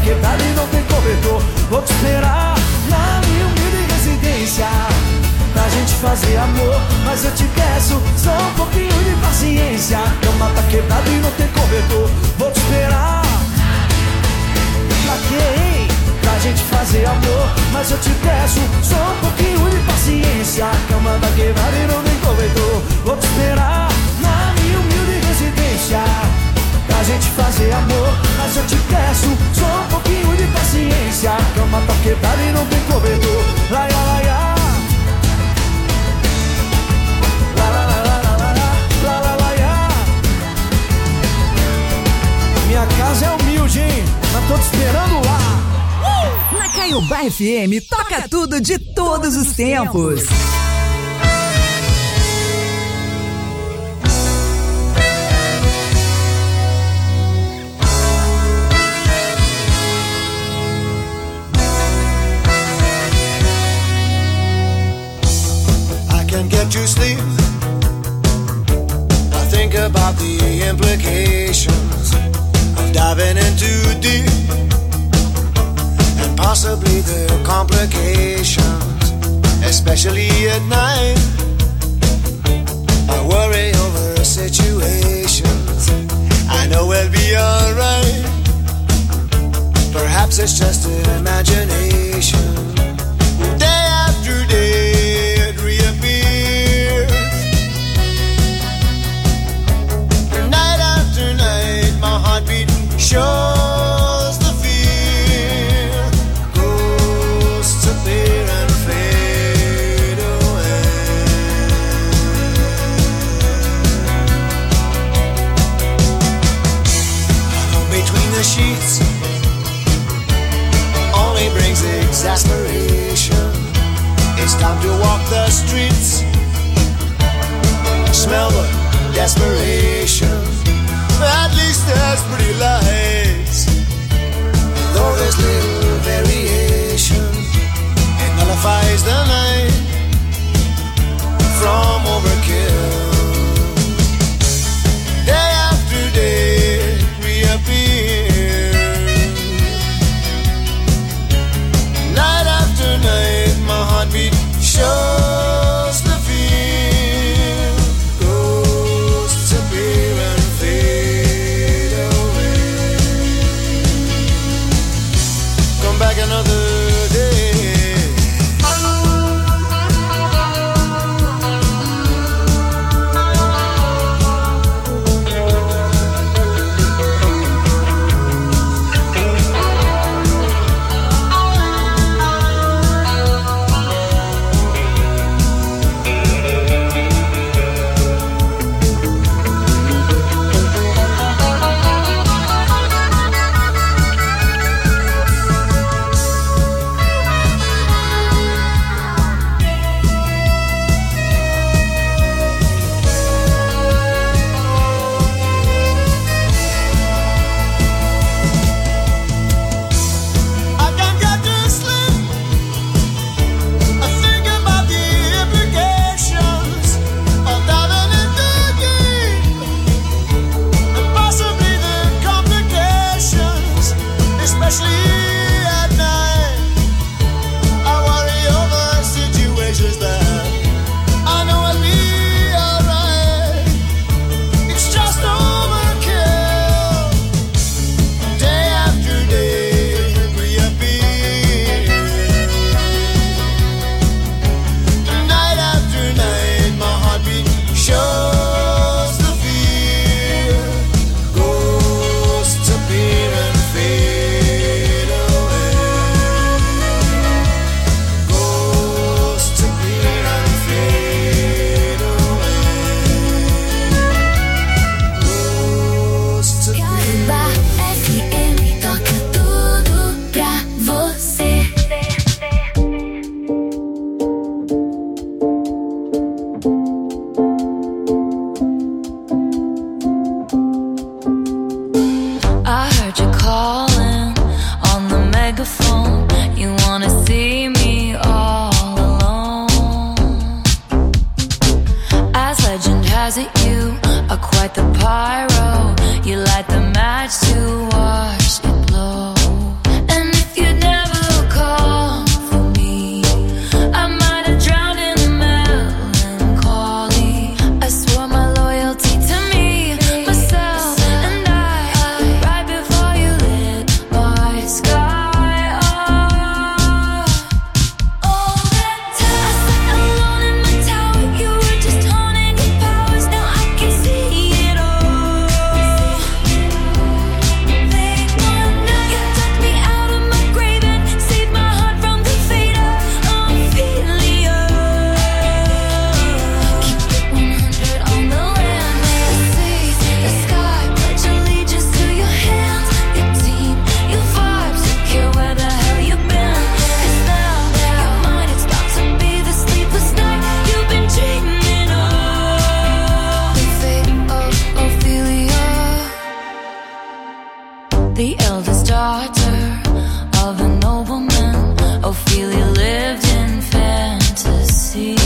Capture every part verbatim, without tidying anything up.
quebrada e não tem cobertor. Vou te esperar na minha humilde residência pra gente fazer amor, mas eu te peço só um pouquinho de paciência. Cama tá quebrada e não tem cobertor. Vou te esperar. Pra quê, hein? Pra gente fazer amor, mas eu te peço só um pouquinho de paciência. Cama tá quebrada e não tem cobertor. Vou te esperar na minha humilde residência pra gente fazer amor, mas eu te peço só um pouquinho de paciência. Cama tá quebrada e não tem cobertor. Laia, laia. La, la, la, la, la, la, la, la, laia. Minha casa é humilde, hein? Mas tô te esperando lá. Uh! Na Caiobá F M, toca tudo de todos os tempos. Get to sleep. I think about the implications of diving in too deep, and possibly the complications, especially at night. I worry over situations. I know we'll be alright. Perhaps it's just an imagination. Day after day shows the fear. Ghosts appear and fade away. Between the sheets only brings exasperation. It's time to walk the streets, smell the desperation. At least there's pretty lights, though there's little variation. It nullifies the night from overkill. Day after day reappear. Night after night my heartbeat shows the fear. Ghosts appear and back another day. has it, you are quite the pyro. You light the match to watch it blow. the eldest daughter of a nobleman. Ophelia lived in fantasy,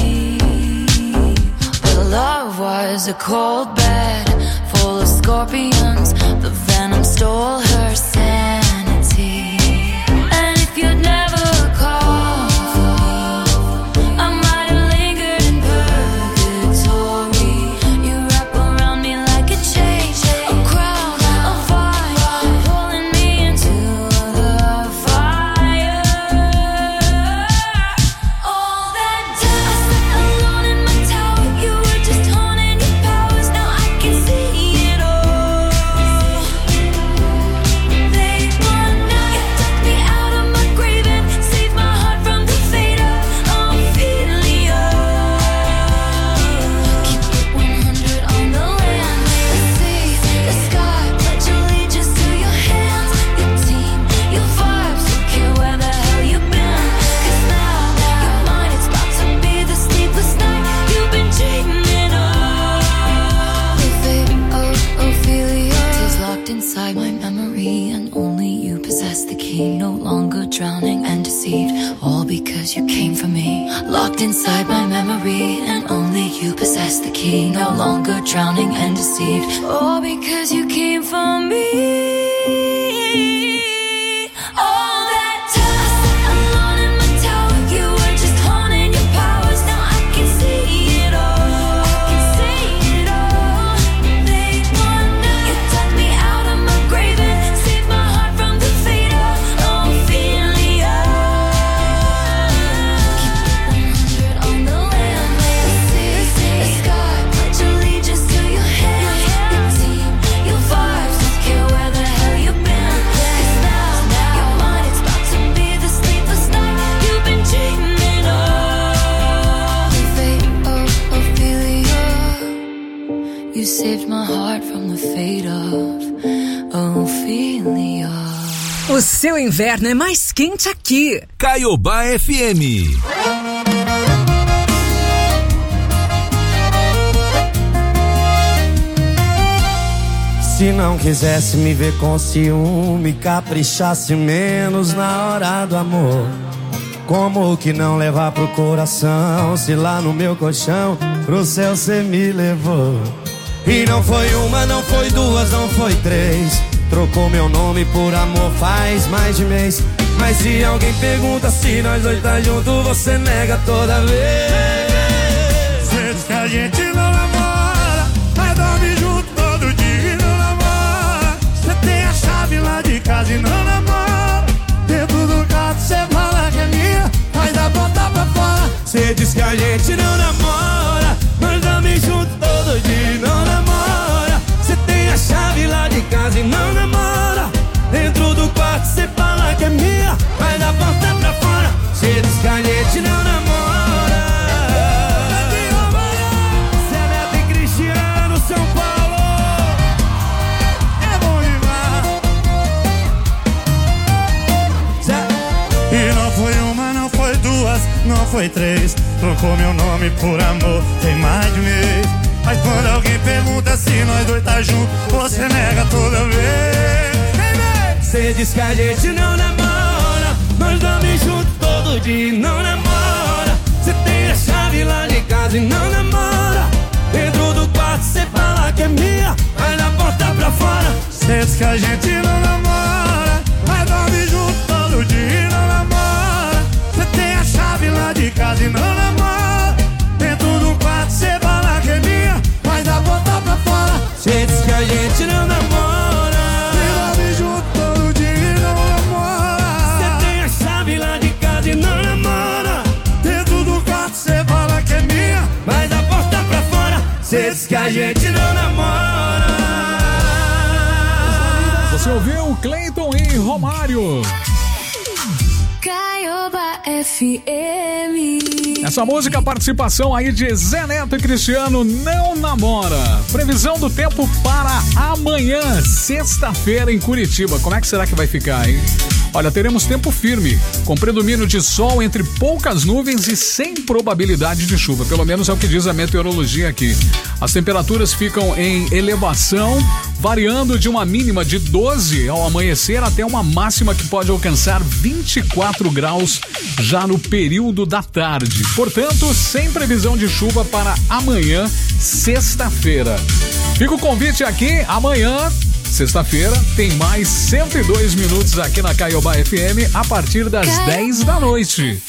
but love was a cold bed full of scorpions. The venom stole her sanity. And if you'd never called for me, I might have lingered in purgatory. You wrap around me like a chain, a crown of fire, pulling me into the fire. All that time I sat alone in my tower, you were just honing your powers. Now I can see it all. They want now. You took me out of my grave and saved my heart from the fate of Ophelia. Keep it one hundred on the land, the sea, the sky. Pledge allegiance to your hands, your team, your vibes. Don't care where the hell you've been, 'cause now you're mine. It's about to be the sleepless night you've been dreaming of. The fate of Ophelia is locked inside my memory, and only you possess the key. No longer drowning and deceived, all because you came for me. Locked inside my memory, and only you possess the key. No longer drowning and deceived, all because you came for me. All that time I sat alone in my tower, you were just honing your powers. Now I can see it all. I can see it all. They want now. You dug me out of my grave and saved my heart from the fate of Ophelia. Keep it one hundred on the land, the sea, the sky. Pledge allegiance to your hands, your team, your vibes. Don't care where the hell you've been, 'cause now you're mine. It's about to be the sleepless night you've been dreaming of. The fate of Ophelia. You saved my heart from the fate of Ophelia. O seu inverno é mais quente aqui. Caiobá F M. Se não quisesse me ver com ciúme, caprichasse menos na hora do amor. Como que não levar pro coração, se lá no meu colchão pro céu cê me levou? E não foi uma, não foi duas, não foi três. Trocou meu nome por amor faz mais de mês. Mas se alguém pergunta se nós dois tá junto, você nega toda vez. Cê diz que a gente não namora, mas dorme junto todo dia e não namora. Cê tem a chave lá de casa e não namora. Dentro do quarto cê fala que é minha, mas a porta pra fora. Cê diz que a gente não namora, mas dorme junto todo dia e não namora. Cê tem a chave lá de casa e não namora. Dentro do quarto cê fala que é minha, mas a porta pra fora. Cê diz que a gente não namora. Zé Neto e Cristiano, São Paulo. É bom demais. Zé... E não foi uma, não foi duas, não foi três. Trocou meu nome por amor, tem mais de mês. Mas quando alguém pergunta se nós dois tá junto, você nega toda vez. Cê diz que a gente não namora, mas dorme junto todo dia e não namora. Cê tem a chave lá de casa e não namora. Dentro do quarto cê fala que é minha, mas na porta pra fora. Cê diz que a gente não namora, mas dorme junto todo dia e não namora. Cê tem a chave lá de casa e não namora. Dentro do quarto cê fala que é minha, mas na porta pra fora. Cê diz que a gente não namora, dorme junto todo dia e não namora. cê tem a chave lá de casa e não namora. Dentro do quarto cê fala que é minha, mas a porta pra fora. Cê diz que a gente não namora. Você ouviu Cleiton e Romário. Caiobá F M. Essa música, participação aí de Zé Neto e Cristiano, Não Namora. Previsão do tempo para amanhã, sexta-feira, em Curitiba. Como é que será que vai ficar, hein? Olha, teremos tempo firme, com predomínio de sol entre poucas nuvens e sem probabilidade de chuva. Pelo menos é o que diz a meteorologia aqui. As temperaturas ficam em elevação, variando de uma mínima de doze ao amanhecer até uma máxima que pode alcançar vinte e quatro graus já no período da tarde. Portanto, sem previsão de chuva para amanhã, sexta-feira. Fica o convite aqui, amanhã, sexta-feira, tem mais cento e dois minutos aqui na Caiobá F M a partir das dez da noite.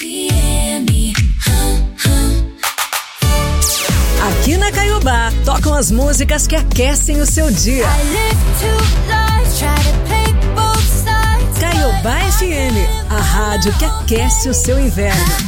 Aqui na Caiobá, tocam as músicas que aquecem o seu dia. Caiobá F M, a rádio que aquece o seu inverno.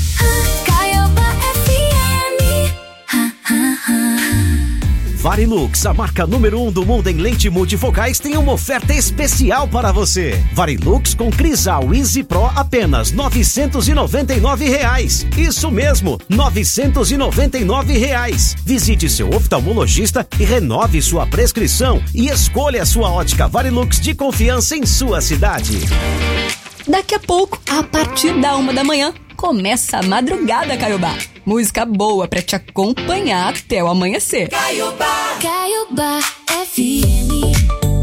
Varilux, a marca número um do mundo em lente multifocais, tem uma oferta especial para você. Varilux com Crisal Easy Pro apenas novecentos e noventa e nove reais. Isso mesmo, novecentos e noventa e nove reais. Visite seu oftalmologista e renove sua prescrição e escolha a sua ótica Varilux de confiança em sua cidade. Daqui a pouco, a partir da uma da manhã, começa a Madrugada Caiobá. Música boa pra te acompanhar até o amanhecer. Caiobá, Caiobá F M.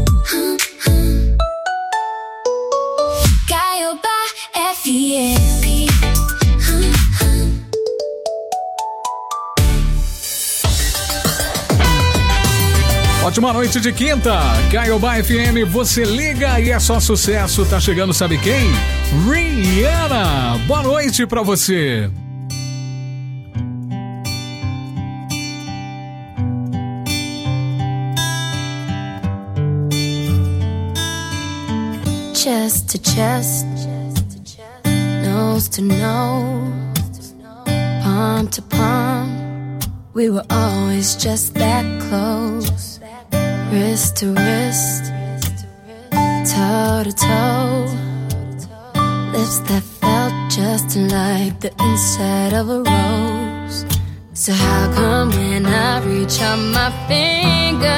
Caiobá F M. Ótima noite de quinta, Caiobá F M, você liga e é só sucesso. Tá chegando, sabe quem? Rihanna. Boa noite pra você. Chest to chest, nose to nose, palm to palm. We were always just that close. Wrist to wrist, toe to toe. Lips that felt just like the inside of a rose. So how come when I reach out my finger,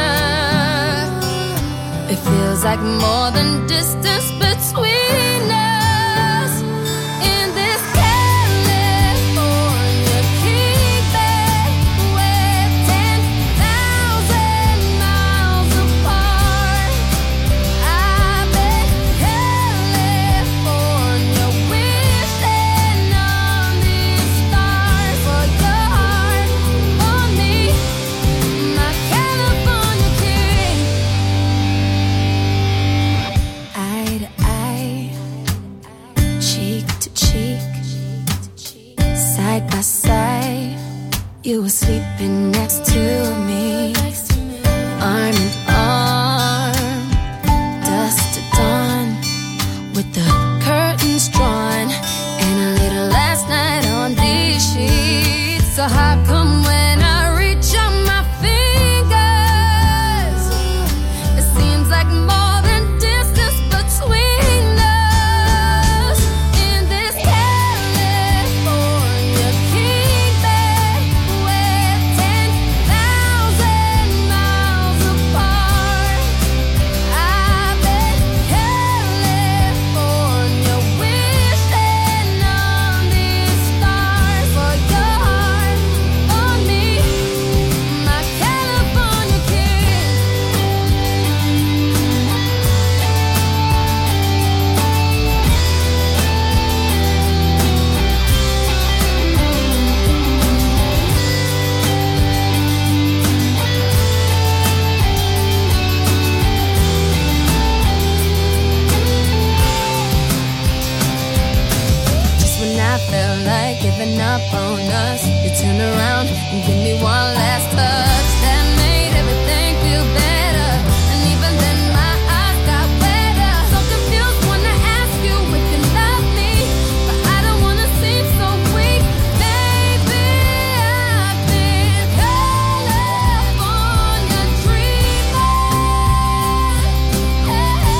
it feels like more than distance between us. In this California kingdom, we're ten thousand miles apart. I bet California wishing on these stars for your heart on me, my California king. Eye to eye, cheek to cheek, side by side, you were sleeping next to me, arm in arm, dusk to dawn, with the curtains drawn, and a little last night on these sheets. So how come when I reach out my fingers, it seems like more than distance between us. In this California kingdom, we're ten thousand miles apart. I bet California wishing on these stars for your heart on me, my California king. Just when I felt like giving up on us, you turn around and give me one last touch that made everything feel better. And even then my eyes got wetter. So confused when I ask you if you love me, but I don't wanna seem so weak. Maybe I've been California dreaming.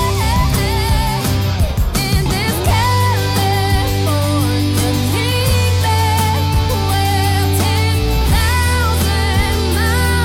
In this California kingdom, we're ten thousand miles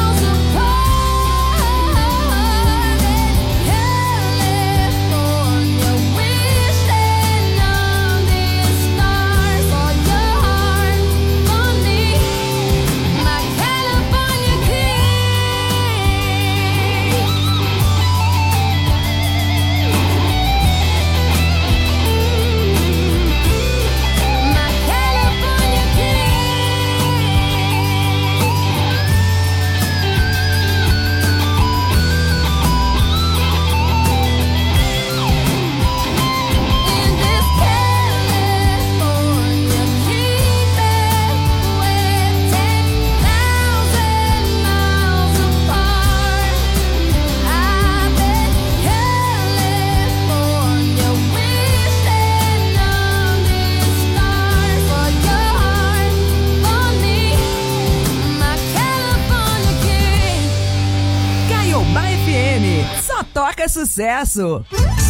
é sucesso.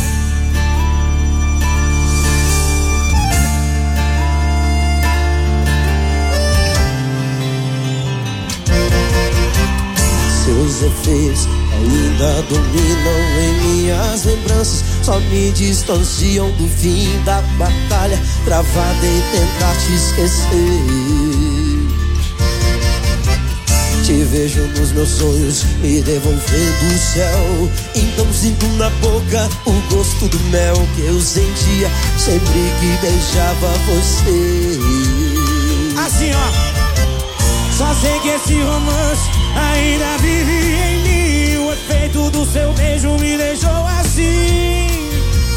Seus efeitos ainda dominam em minhas lembranças, só me distanciam do fim da batalha, travada em tentar te esquecer. Te vejo nos meus sonhos, me devolvendo o céu. Então sinto na boca o gosto do mel que eu sentia sempre que beijava você. Assim, ó. Só sei que esse romance ainda vive em mim. O efeito do seu beijo me deixou assim,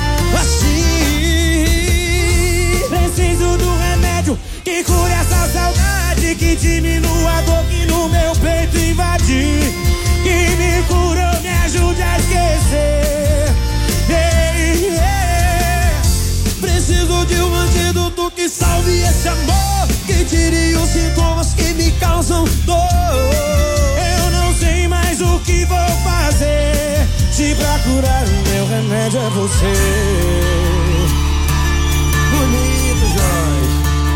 assim. Preciso do remédio que cure essa saudade, que diminua a dor que no meu peito invade, que me cura, me ajude a esquecer. Hey, hey. Preciso de um antídoto que salve esse amor, que tire os sintomas que me causam dor. Eu não sei mais o que vou fazer, se pra curar o meu remédio é você. Bonito, Jorge.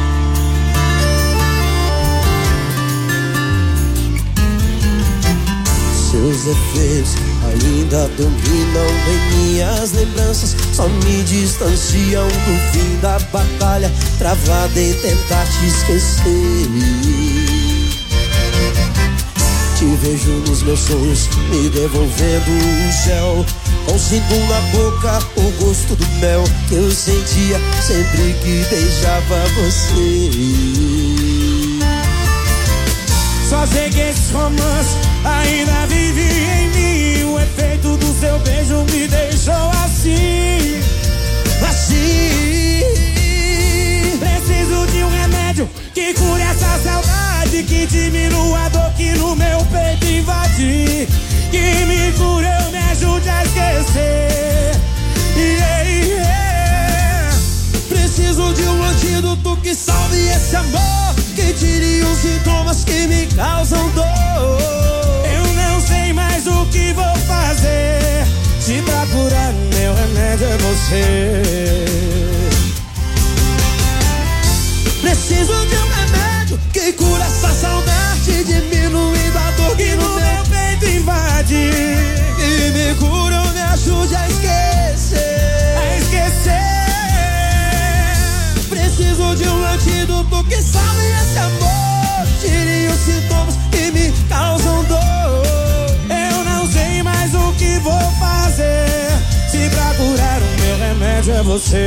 Seus efeitos ainda dominam em minhas lembranças, só me distanciam do fim da batalha, travada em tentar te esquecer. Te vejo nos meus sonhos, me devolvendo o céu. Ou sinto na boca o gosto do mel que eu sentia sempre que beijava você. Só sei que esse romance ainda vive em mim. O efeito do seu beijo me deixou assim, assim. Preciso de um remédio que cure essa saudade, que diminua a dor que no meu peito invade, que me cure, eu me ajude a esquecer. Yeah, yeah. Preciso de um antídoto que salve esse amor, que tire os sintomas que me causam dor. Eu não sei mais o que vou fazer, se pra curar o meu remédio é você. Preciso de um remédio que cura essa saudade, diminuindo a dor que no meu peito invade, que me cura, me ajude a esquecer, a esquecer. Preciso de um antídoto que salve esse amor, tire os sintomas que me causam dor. Eu não sei mais o que vou fazer, se pra curar o meu remédio é você.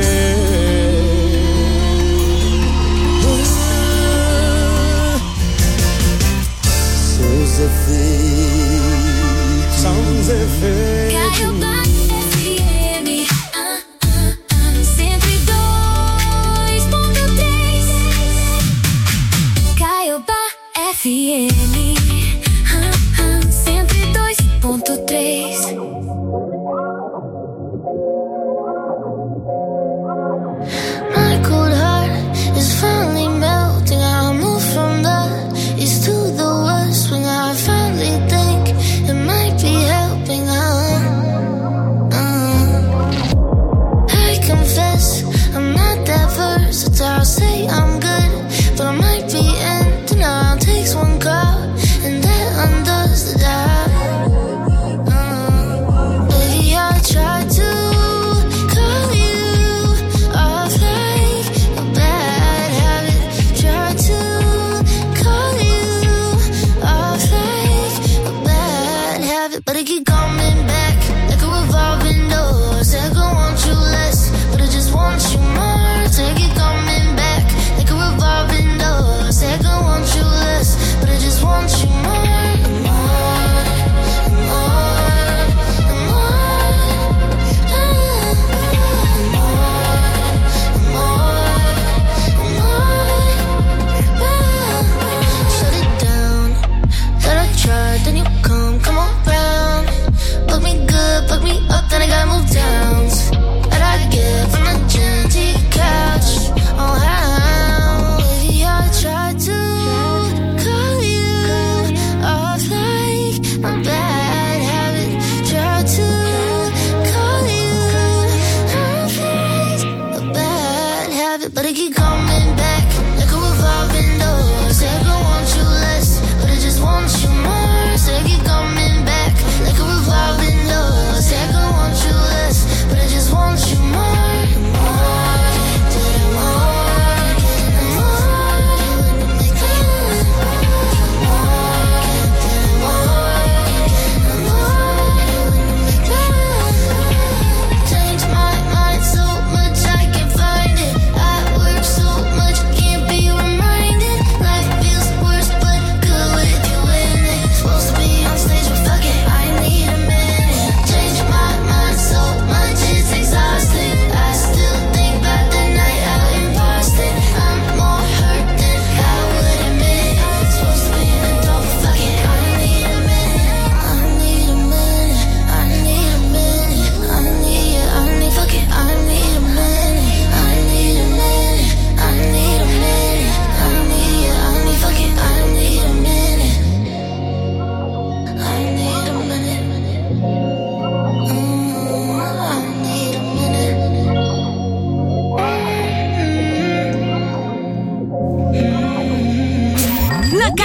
Seus efeitos, são os efeitos. Caiobá F M, ah, ah, ah, cento e dois ponto três. Caiobá F M, ah, ah, cento e dois ponto três. My cold heart is finally melting. I move from the east to the west when I finally think it might be helping. Uh.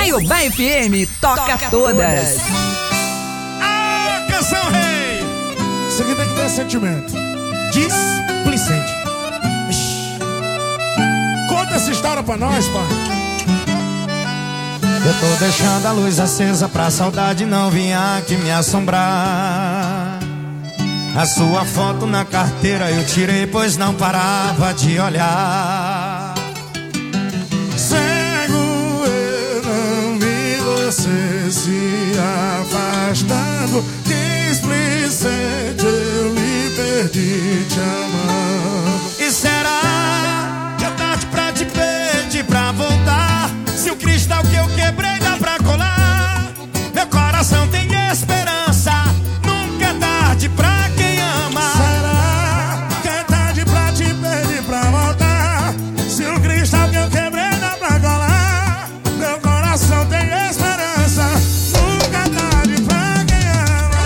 Caiobá F M toca todas. Ah, canção rei! Isso aqui tem que ter sentimento. Displicente. Ixi. Conta essa história pra nós, pai. Eu tô deixando a luz acesa pra saudade não vir aqui me assombrar. A sua foto na carteira eu tirei, pois não parava de olhar. Cego, eu não vi você se afastando. Displicente, eu lhe perdi te amando. E será que é tarde pra te pedir pra voltar? Se o cristal que eu quebrei dá pra colar, meu coração tem esperança. Nunca é tarde pra quem ama. Será que é tarde pra te pedir pra voltar? Se o cristal que eu quebrei dá pra colar, meu coração tem esperança. Nunca é tarde pra quem ama.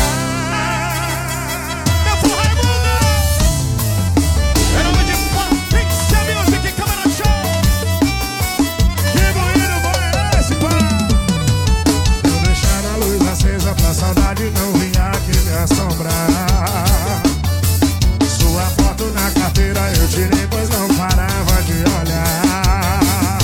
Meu porra é mundo. Em nome de Pix Music, Câmara Show. Que bonito foi esse pá. Eu deixar a luz acesa pra saudade não vir aqui me assombrar. Sua foto na carteira eu tirei, pois não parava de olhar.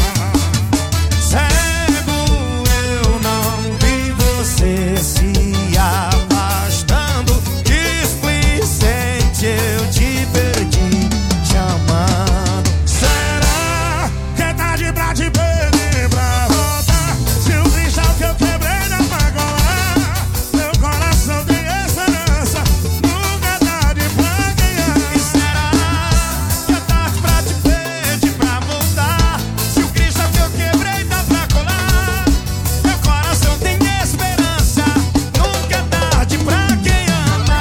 Cego, eu não vi você se afastando. Displicente, eu te perdi te amando. Será que é tarde pra te pedir pra voltar? Se o cristal que eu quebrei dá pra colar, meu coração tem esperança. Nunca é tarde pra quem ama. E será que é tarde pra te pedir pra voltar? Se o cristal que eu quebrei dá pra colar, meu coração tem esperança. Nunca é tarde pra quem ama.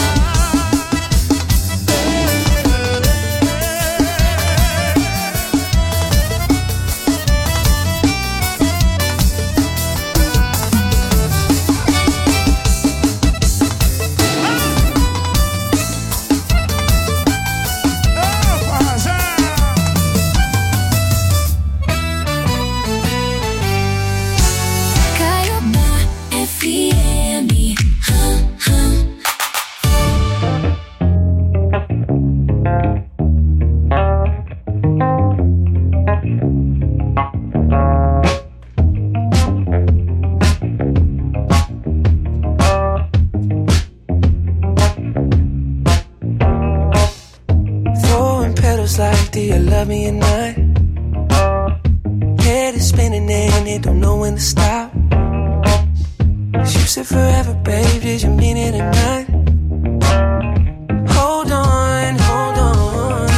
Caiobá F M. Hum, hum. Throwing petals like, do you love me or not? Head is spinning and it don't know when to stop. You said forever, babe, did you mean it or not? Hold on, hold on.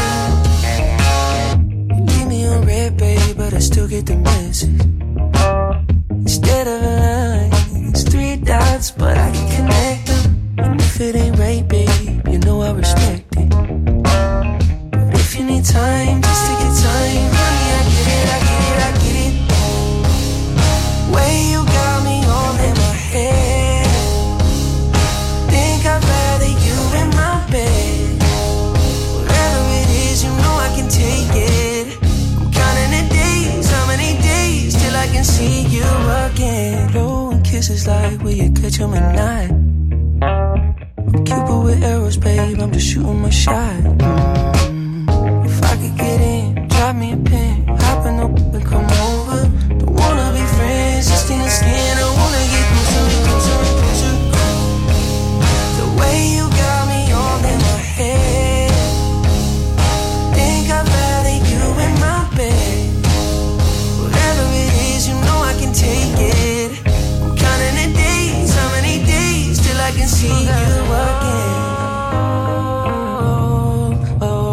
You leave me on red, babe, but I still get the message. Instead of a line, it's three dots, but I can connect them. And if it ain't right, babe, you know I respect it. If you need time, just take your time, honey, I get it, I get it, I get it. Way you got me all in my head. Think I'd rather you in my bed. Whatever it is, you know I can take it. I'm counting the days, how many days till I can see you again. Blowing kisses like, will you catch 'em at night? I'm Cupid with arrows, babe, I'm just shooting my shot. Mm. If I could get in, drop me a pin, hop in the whip and come over. Don't wanna be friends, just in the skin, I wanna get closer, closer, closer. The way you got me all in my head. Think I'd rather you in my bed. Whatever it is, you know I can take it. I'm counting the days, how many days till I can see you again. Oh, oh,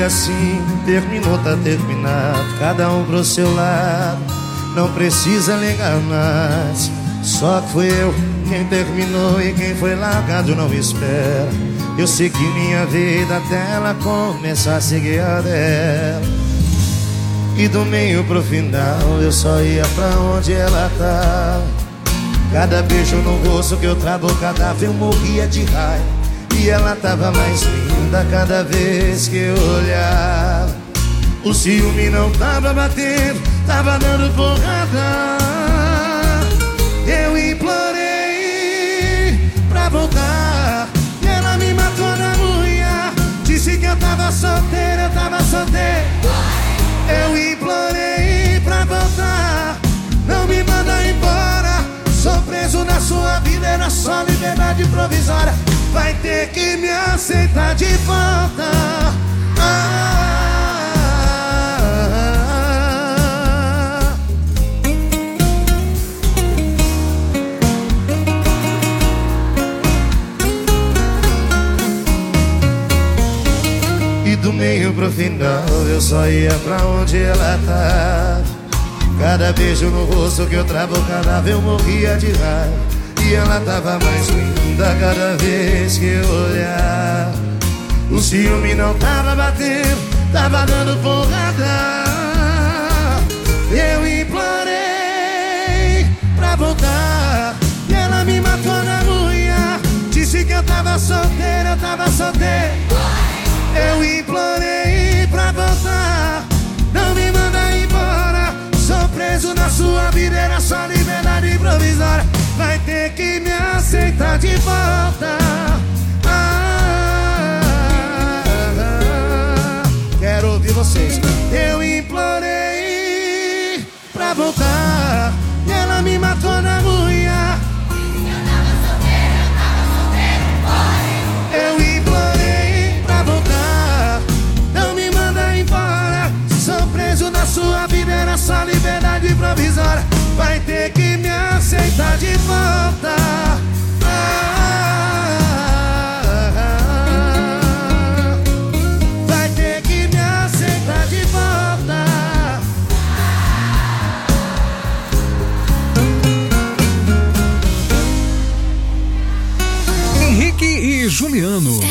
assim, terminou, tá terminado, cada um pro seu lado, não precisa ligar mais. Só que fui eu quem terminou e quem foi largado não espera. Eu segui minha vida até ela começar a seguir a dela. E do meio pro final eu só ia pra onde ela tá. Cada beijo no rosto que eu travo, cada vez eu morria de raiva. E ela tava mais linda cada vez que eu olhava. O ciúme não tava batendo, tava dando porrada. Eu implorei pra voltar e ela me matou na unha. Disse que eu tava solteiro, eu tava solteiro. Eu implorei pra voltar, não me manda embora. Sou preso na sua vida, era só liberdade provisória. Vai ter que me aceitar de volta. Ah, e do meio pro final eu só ia pra onde ela tava. Cada beijo no rosto que eu travo, cada vez eu morria de raiva. E ela tava mais linda cada vez que eu olhava. O ciúme não tava batendo, tava dando porrada. Eu implorei pra voltar e ela me matou na unha. Disse que eu tava solteiro, eu tava solteiro. Eu implorei pra voltar, não me manda embora. Sou preso na sua vida, era só liberdade provisória. Vai ter que me aceitar de volta. Ah, ah, ah. Quero ouvir vocês. Eu implorei pra voltar e ela me matou na unha. Eu implorei pra voltar, não me manda embora. Sou preso na sua vida, era só liberdade provisória. Vai ter que me aceitar de volta. Ah, ah, ah. Vai ter que me aceitar de volta. Henrique e Juliano,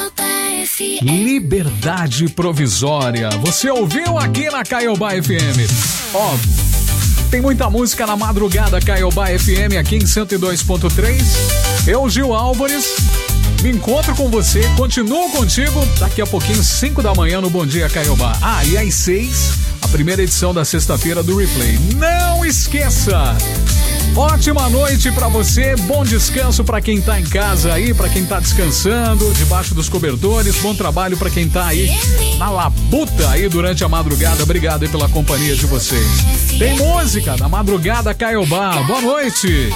liberdade provisória. Você ouviu aqui na Caiobá F M. Ó, tem muita música na madrugada Caiobá F M aqui em cento e dois ponto três. Eu, Gil Álvares, me encontro com você, continuo contigo daqui a pouquinho, cinco da manhã no Bom Dia Caiobá. Ah, e às seis, a primeira edição da sexta-feira do Replay. Não esqueça! Ótima noite pra você, bom descanso pra quem tá em casa aí, pra quem tá descansando, debaixo dos cobertores, bom trabalho pra quem tá aí na labuta aí durante a madrugada. Obrigado aí pela companhia de vocês. Tem música na madrugada Caiobá, boa noite.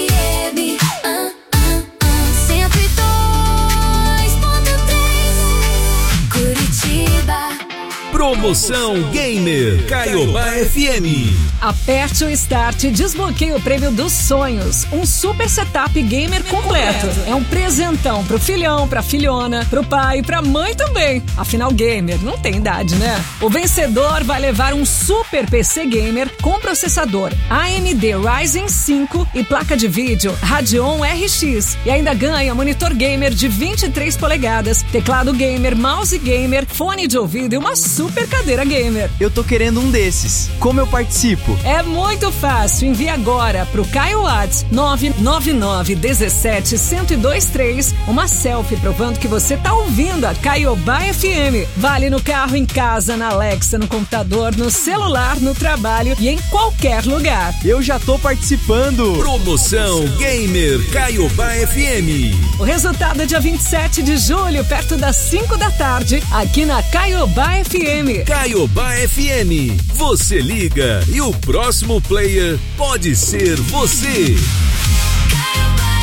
Promoção Gamer Caiobá F M. Aperte o start e desbloqueie o prêmio dos sonhos. Um super setup gamer completo. É um presentão pro filhão, pra filhona, pro pai e pra mãe também. Afinal, gamer não tem idade, né? O vencedor vai levar um super P C gamer com processador A M D Ryzen cinco e placa de vídeo Radeon R X. E ainda ganha monitor gamer de vinte e três polegadas, teclado gamer, mouse gamer, fone de ouvido e uma super cadeira gamer. Eu tô querendo um desses. Como eu participo? É muito fácil. Envie agora pro Caio Whats nove nove nove um sete um zero dois três uma selfie provando que você tá ouvindo a Caiobá F M. Vale no carro, em casa, na Alexa, no computador, no celular, no trabalho e em qualquer lugar. Eu já tô participando. Promoção Gamer Caiobá F M. O resultado é dia vinte e sete de julho, perto das cinco da tarde, aqui na Caiobá F M. Caiobá F M. Você liga e o próximo player pode ser você. Caiobá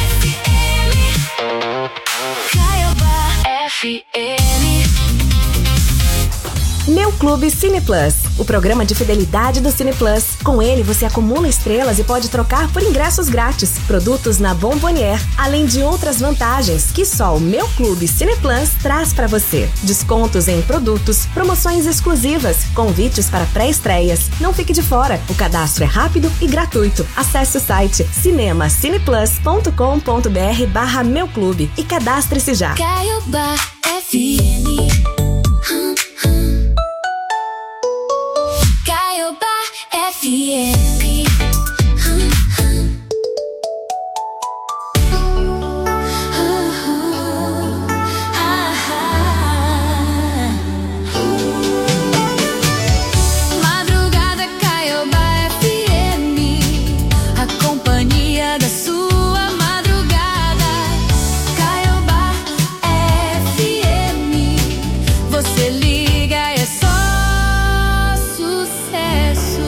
F M. Meu Clube Cine Plus, o programa de fidelidade do Cine Plus. Com ele, você acumula estrelas e pode trocar por ingressos grátis, produtos na Bombonier, além de outras vantagens que só o Meu Clube Cine Plus traz para você. Descontos em produtos, promoções exclusivas, convites para pré-estreias. Não fique de fora, o cadastro é rápido e gratuito. Acesse o site cinemacineplus.com.br barra Meu Clube e cadastre-se já. Caiobá F M. Caiobá F M. Madrugada Caiobá F M, a companhia da sua madrugada. Caiobá F M, você liga, é só sucesso.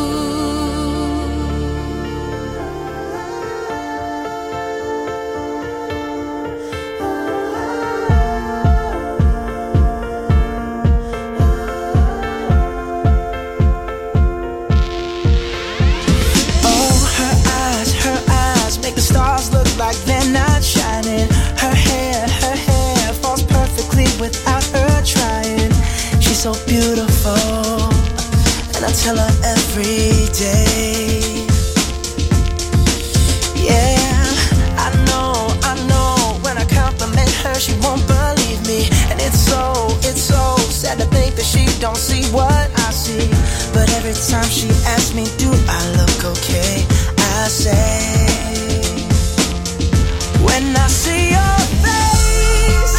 Oh, her eyes, her eyes make the stars look like they're not shining. Her hair, her hair falls perfectly without her trying. She's so beautiful, and I tell her every day. Yeah, I know, I know. When I compliment her, she won't believe me, and it's so, it's so sad to think that she don't see what I see. But every time she asks me, do I look okay? I say, when I see your face,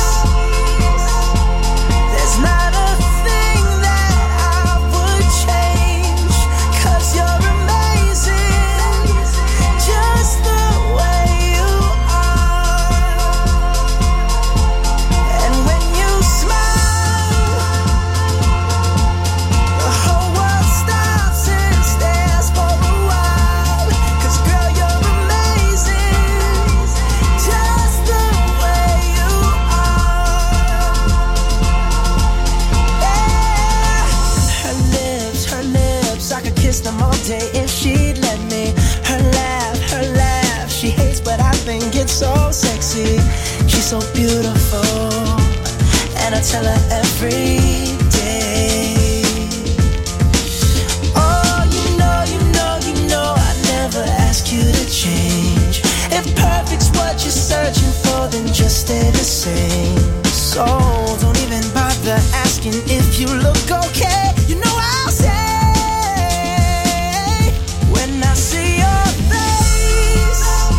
there's not a thing that I would change, 'cause you're amazing, just the way you are. And when you smile, the whole world stops and stares for a while. 'Cause girl, you're amazing, just the way you are. Yeah. Her lips, her lips, I could kiss them all day if she'd let me. Her laugh, her laugh, she hates but I think it's so sexy. She's so beautiful, and I tell her every day. Oh, you know, you know, you know I never ask you to change. If perfect's what you're searching for, then just stay the same. So don't even bother asking if you look okay. You know I'll say, when I see your face,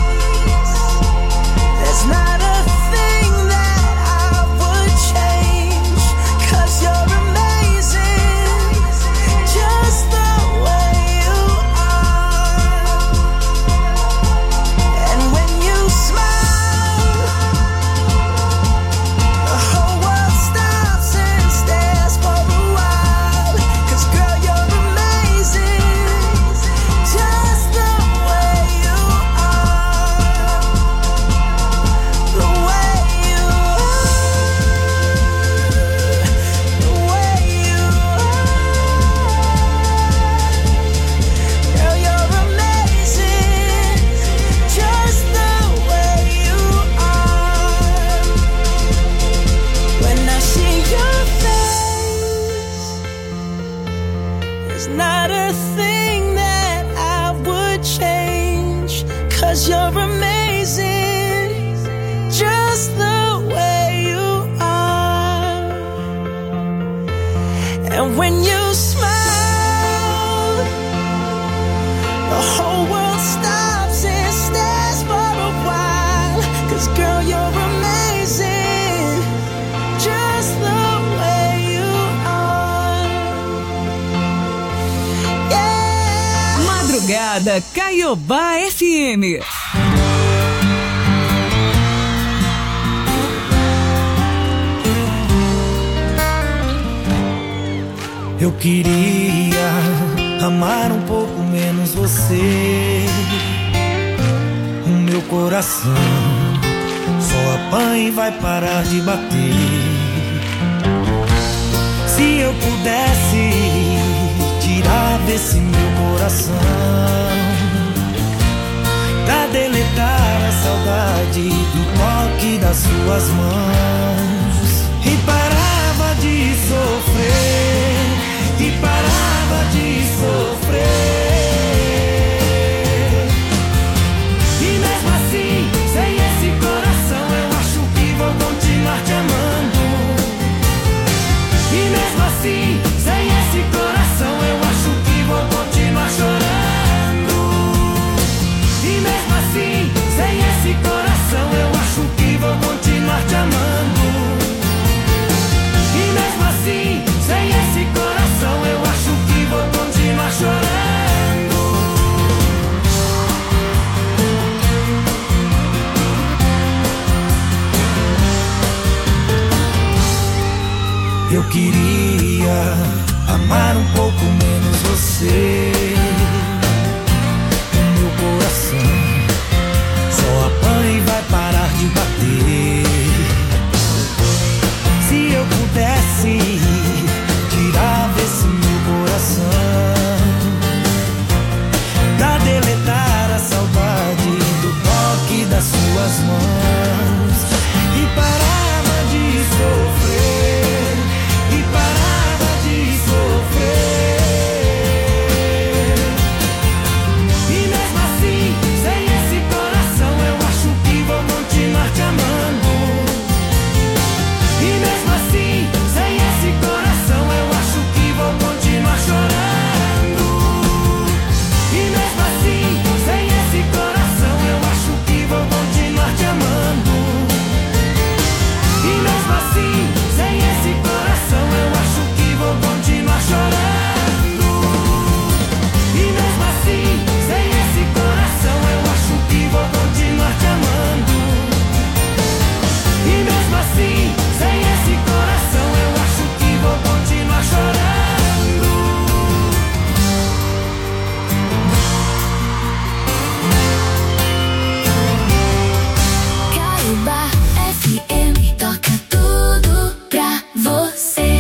there's not a thing that I would change, 'cause you're amazing, just the way you are. And when you smile, the whole world stops and stares for a while. 'Cause girl, you're amazing, just the way you are. The way you are, the way you are. Girl, you're amazing, just the way you are. When I see your face, there's not a thing that I would change, 'cause you're amazing, just the way you are. And when you smile, the whole world stops and stares for a while. 'Cause girl, you're amazing, just the way you are. Yeah. Madrugada Caiobá F M. Eu queria amar um pouco menos você. O meu coração só apanha e vai parar de bater. Se eu pudesse tirar desse meu coração, pra deletar a saudade do toque das suas mãos, e parava de sofrer, e parava de sofrer. E mesmo assim, sem esse coração, eu acho que vou continuar te amando. E mesmo assim, sem esse coração, eu acho que vou continuar chorando. E mesmo assim, sem esse coração, eu acho que vou continuar te amando. E mesmo assim, sem esse coração, eu acho que vou continuar chorando. Eu queria amar um pouco menos você. O meu coração só apanha e vai parar de bater. Se eu pudesse tirar desse meu coração, pra deletar a saudade do toque das suas mãos, e parava de sofrer, e parava de sofrer. E mesmo assim, sem esse coração, eu acho que vou continuar te amando. E mesmo assim, sem esse coração, eu acho que vou continuar chorando. E mesmo assim, sem esse coração, eu acho que vou continuar te amando. E mesmo assim, sem esse coração, eu acho que vou continuar chorando. E mesmo assim, sem esse coração, eu acho que vou continuar te amando. E mesmo assim, sem esse coração, eu acho que vou continuar chorando. Caiobá F M toca tudo pra você.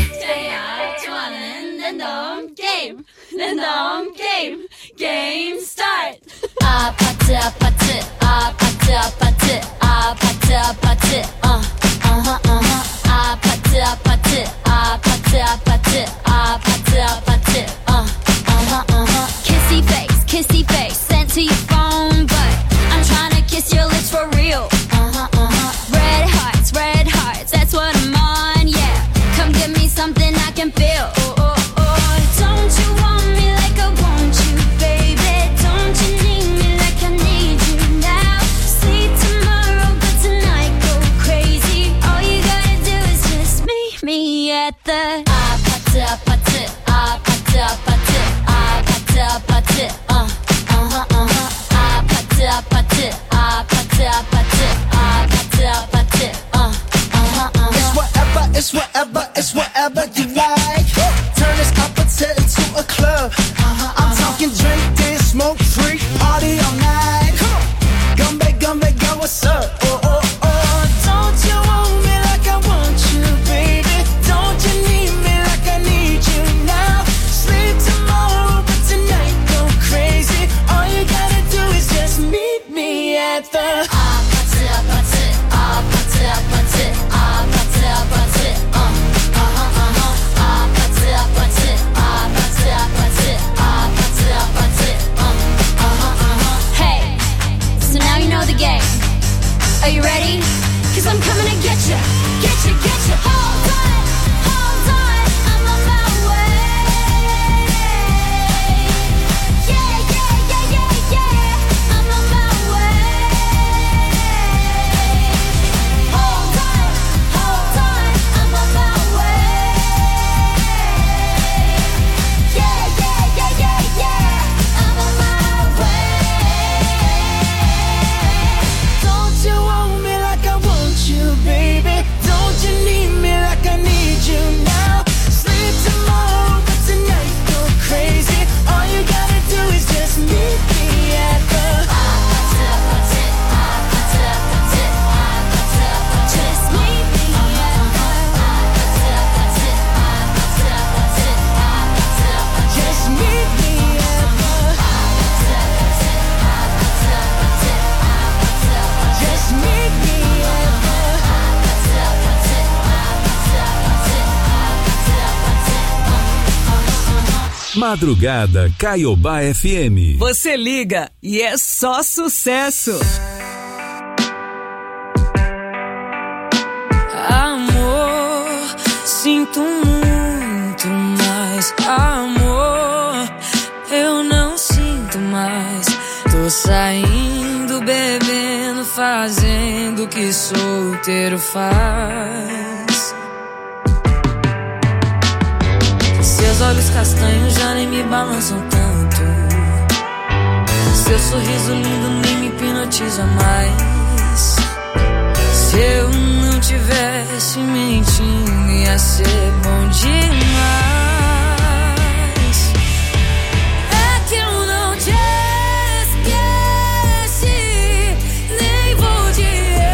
Game, game, game start. A party, a party, a party, a party, a party, a party, uh, uh huh, uh huh. A party, a party, a party, a party, a party, a party, uh, uh huh, uh huh. Kissy face, kissy face, sent to your phone, but I'm trying to kiss your lips for real. Uh huh, uh huh. Red hearts, red hearts, that's what I'm on, yeah. Come give me something I can feel. Oh, oh, oh. Don't you want me like I want you, baby? Don't you need me like I need you now? See tomorrow, but tonight go crazy. All you gotta do is just meet me at the ah party, ah party, ah party, ah party, ah party, ah party, uh, uh huh, uh huh. Ah party, ah party, ah party, ah party, ah party, ah party, uh, uh huh, uh huh. It's whatever, it's whatever, it's whatever you like. Turn this appetite into a club. Uh-huh, I'm talking drink, dance, smoke, freak, party all night. Come back, come back, go, what's up? Oh, oh, oh. Don't you want me like I want you, baby? Don't you need me like I need you now? Sleep tomorrow, but tonight go crazy. All you gotta do is just meet me at the ah party, ah party, ah party, ah party, ah party, ah party, uh, uh huh, uh huh. Ah party, ah party, ah party, ah party, ah party, ah party, uh, uh huh, uh huh. Hey, so now you know the game. Are you ready? 'Cause I'm coming to get you, get you, get you. Hold on, hold on, I'm on my way. Yeah, yeah, yeah, yeah, yeah, I'm on my way. Madrugada Caiobá F M. Você liga e é só sucesso. Amor, sinto muito mais. Amor, eu não sinto mais. Tô saindo, bebendo, fazendo o que solteiro faz. Seus olhos castanhos já nem me balançam tanto. Seu sorriso lindo nem me hipnotiza mais. Se eu não tivesse mentindo, ia ser bom demais. É que eu não te esqueci, nem vou te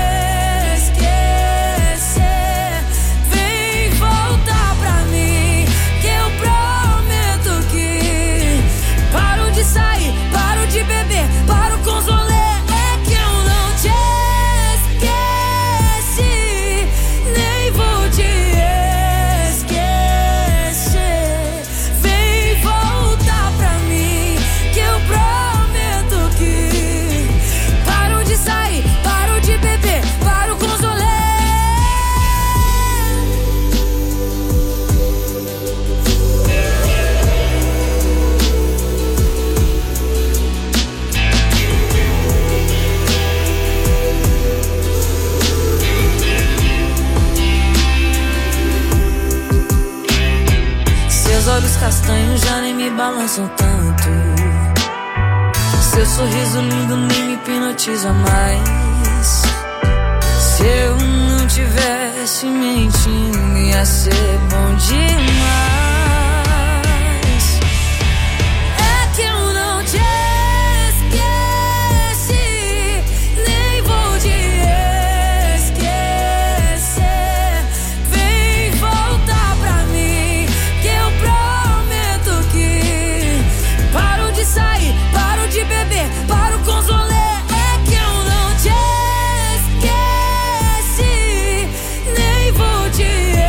esquecer. Vem voltar pra mim, que eu prometo que paro de sair, paro de beber, paro com os rolês. É que eu não te esqueci, nem vou te esquecer. Vem voltar pra mim, que eu prometo que paro de sair, paro de beber, paro com os rolês. Seus olhos castanhos já nem me balançam tanto. Seu sorriso lindo nem me hipnotiza mais. Se eu não tivesse mentindo, ia ser bom demais. É que eu não te esqueci, nem vou te esquecer. Vem voltar pra mim, que eu prometo que paro de sair, paro de beber, paro com os rolês. É que eu não te esqueci, nem vou te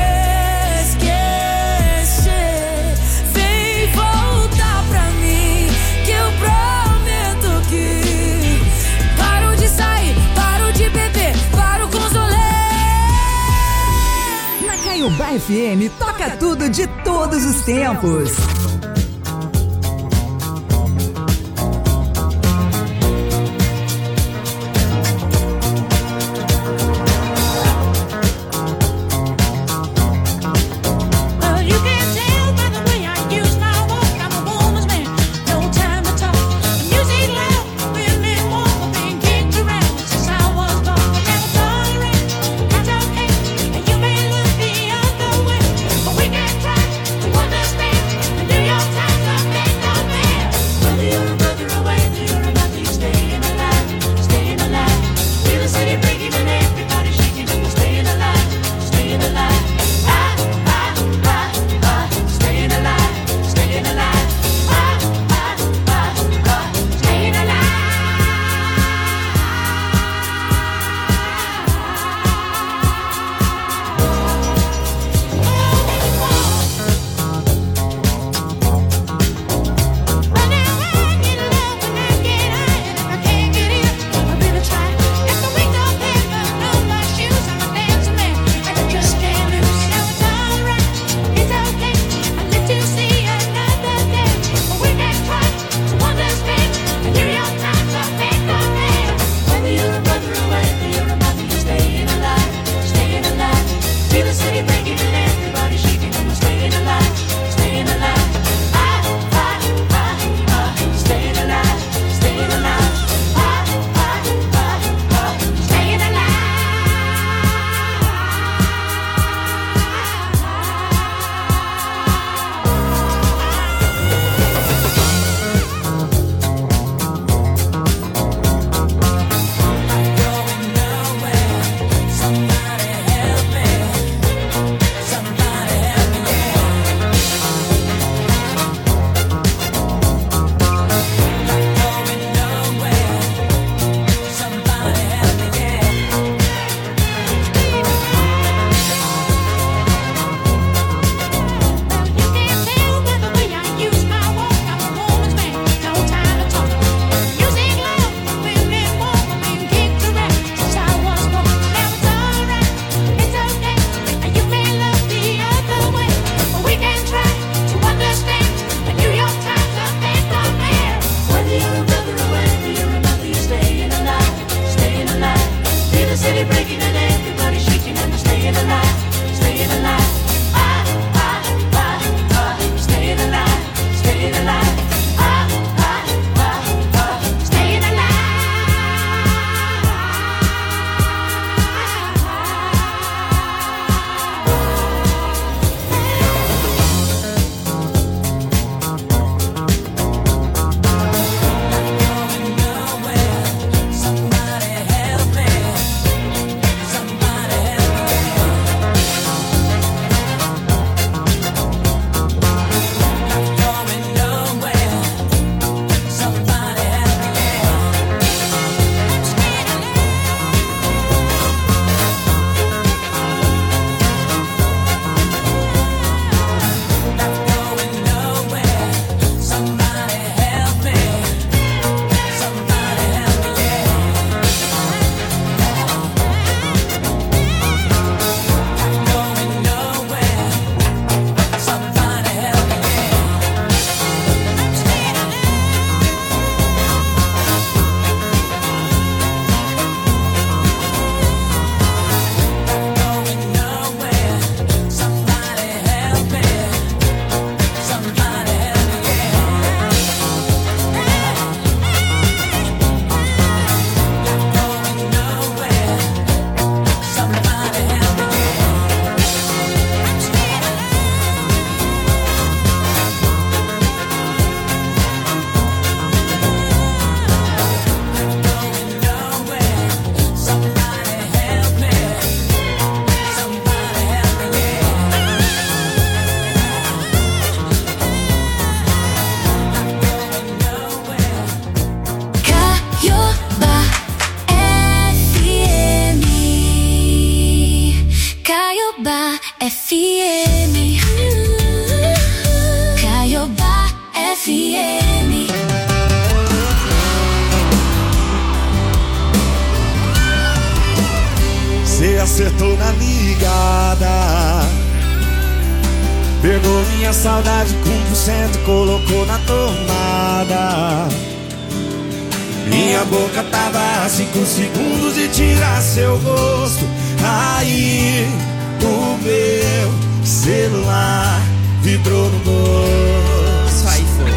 esquecer. Vem voltar pra mim, que eu prometo que paro de sair, paro de beber, paro com os rolês. Na Caiobá F M toca tudo de todos os tempos. Well, you can tell by the way I use my walk, I'm a woman's man, no time to talk. Music loud, women walk, being kicked around since I was born. Never tolerate, that's okay, and you may look the other way, but we can try to understand and do your acertou na ligada. Pegou minha saudade com um por cento e colocou na tomada. Minha boca tava a cinco segundos de tirar seu gosto. Aí o meu celular vibrou no bolso. Aí foi.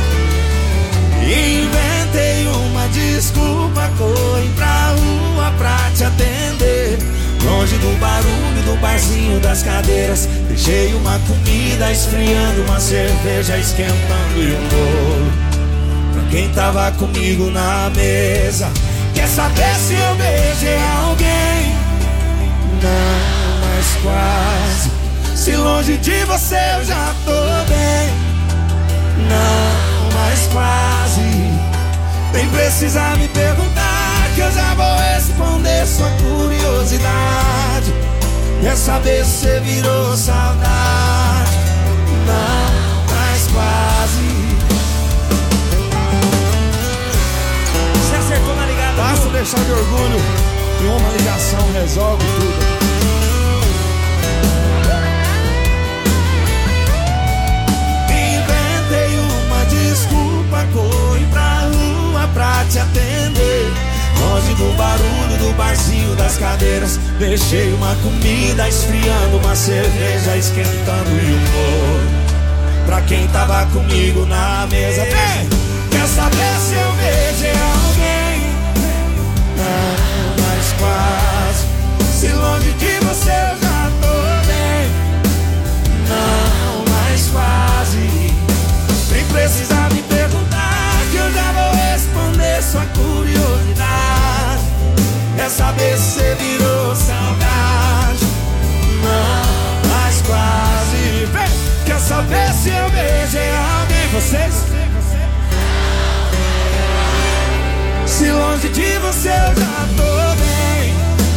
Inventei uma desculpa, corri pra rua pra te atender. Longe do barulho do barzinho das cadeiras. Deixei uma comida esfriando, uma cerveja esquentando e um bolo pra quem tava comigo na mesa. Quer saber se eu beijei alguém? Não, mas quase. Se longe de você eu já tô bem. Não, mas quase. Nem precisa me perguntar, que eu já vou responder sua curiosidade. Quer saber se você virou saudade? Não, mas quase. Você acertou na ligada. Basta deixar de orgulho e uma ligação resolve tudo. Inventei uma desculpa, corri pra rua pra te atender. Longe do barulho do barzinho das cadeiras. Deixei uma comida esfriando, uma cerveja esquentando e um bolo pra quem tava comigo na mesa. Vem! Quer saber se eu beijei alguém? Não, mas quase. Se longe de você eu já tô bem. Não, mas quase. Nem precisa me perguntar, que eu já vou responder sua curiosidade. Quer saber se você virou saudade? Não, mas quase. Vem! Quer saber se eu beijei alguém? Vocês? Se longe de você eu já tô bem.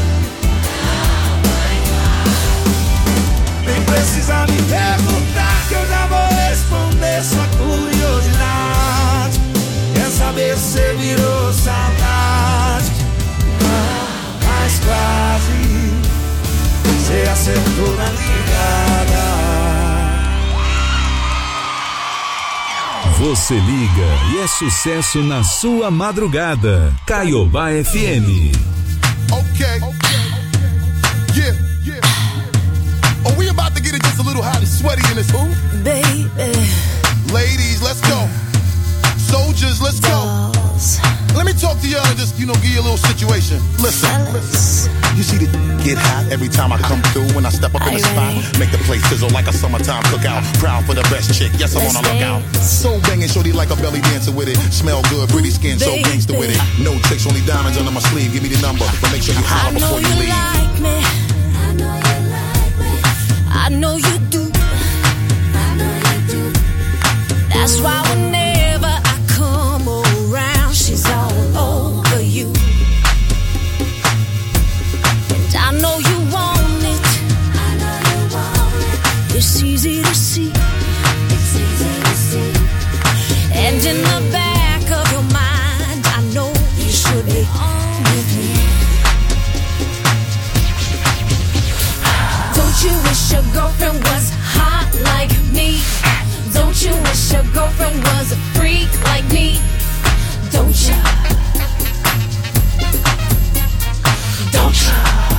Nem precisa me perguntar, que eu já vou responder sua curiosidade. Quer saber se você virou saudade? Não, mas quase. Você acertou na ligada. Você liga e é sucesso na sua madrugada. Caiobá F M. Okay. Yeah, yeah. Oh, we about to get it just a little hot and sweaty in this ooh. Baby. Ladies, let's go. Soldiers, let's go. Let me talk to y'all and just, you know, give you a little situation. Listen, listen. You see the get hot every time I come through. When I step up in the spot, make the place sizzle like a summertime cookout. Proud for the best chick, yes, I'm on a lookout. So banging, shorty like a belly dancer with it. Smell good, pretty skin, so gangster with it. No tricks, only diamonds under my sleeve. Give me the number, but make sure you holler before you leave. Like me. I know you like me. I know you do. I know you do. That's why whenever I come around, she's all over you. And I know you want it. I know you want it. It's easy to see. It's easy to see. And in the back of your mind, I know you should be on with me. Don't you wish your girlfriend was hot like me? Don't you wish your girlfriend was a freak like me? Don't you? Don't you?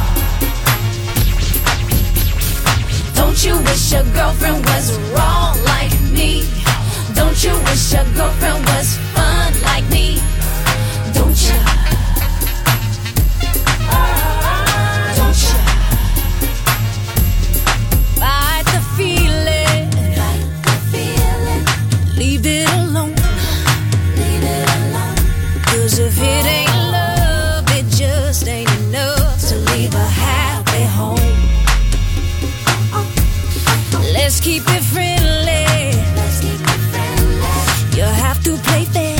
Don't you wish your girlfriend was raw like me? Don't you wish your girlfriend was fun like me? Don't you? Don't you? Fight the feeling. Fight the feeling. Leave it alone. Leave it alone. 'Cause if it ain't love, it just ain't enough to leave a happy home. Let's keep it friendly. Let's keep it friendly. You have to play fair.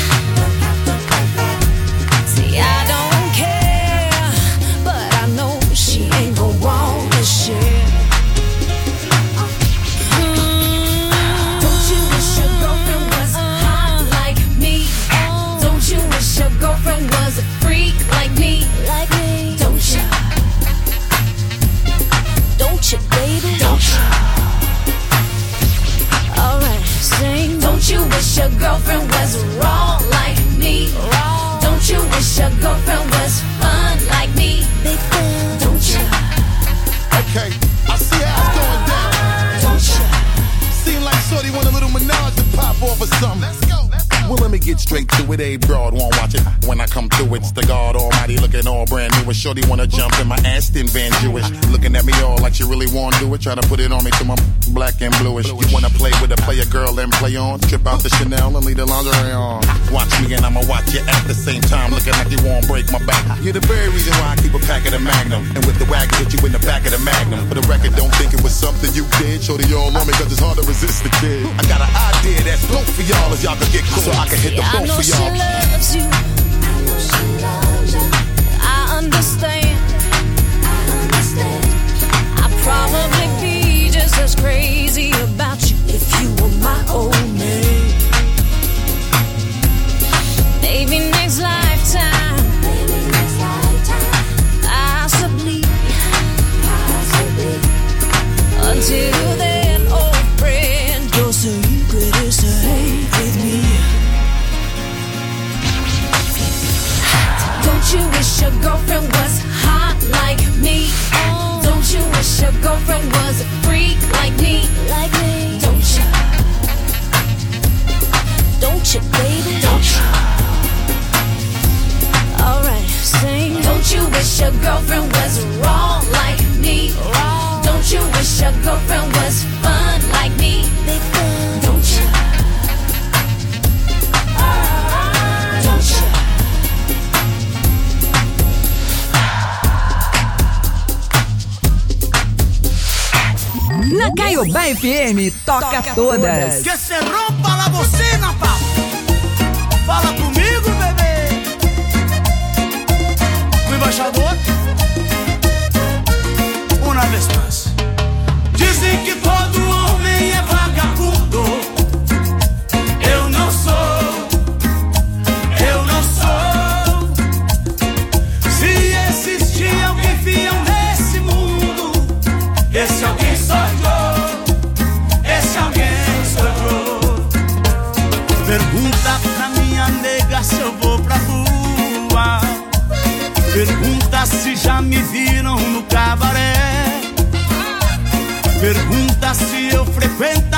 See, I don't care, but I know she ain't gon' want to share. Mm. Don't you wish your girlfriend was hot like me? Don't you wish your girlfriend everyday broad won't watch it. When I come through, it's the God Almighty looking all brand new. And shorty wanna jump in my Aston Van Jewish, looking at me all like she really wanna do it. Try to put it on me till my black and bluish. You wanna play with a player girl and play on? Trip out the Chanel and leave the lingerie on. Watch me and I'ma watch you at the same time, looking like you won't break my back. You're the very reason why I keep a pack of the Magnum, and with the wagon hit you in the back of the Magnum. For the record, don't think it was something you did. Shorty all on me cause it's hard to resist the kid. I got an idea that's dope for y'all, as y'all can get cool, so I can hit the phone for y'all. I know she loves you. I understand. I'd probably be just as crazy about you if you were my old man. Maybe next lifetime, possibly. Until then, old friend, your secret is safe with me. Don't you wish your girlfriend was hot like me? Oh. Don't you wish your girlfriend was a freak like me? Like me? Don't you? Don't you, baby? Don't you? Alright, sing. Don't you wish your girlfriend was wrong like me? Wrong. Don't you wish your girlfriend was fun like me? Big fun. Don't you? Don't you? Na Caiobá F M, toca, toca todas. Que se rompa la bocina, papo. Fala comigo, bebê. O embaixador. Uma vez mais. Dizem que todo homem é vagabundo. Eu não sou. Eu não sou. Se existir alguém fiel nesse mundo, esse alguém sou eu. Esse alguém sou eu. Pergunta pra minha nega se eu vou pra rua. Pergunta se já me viram no cabaré. Pergunta se eu frequento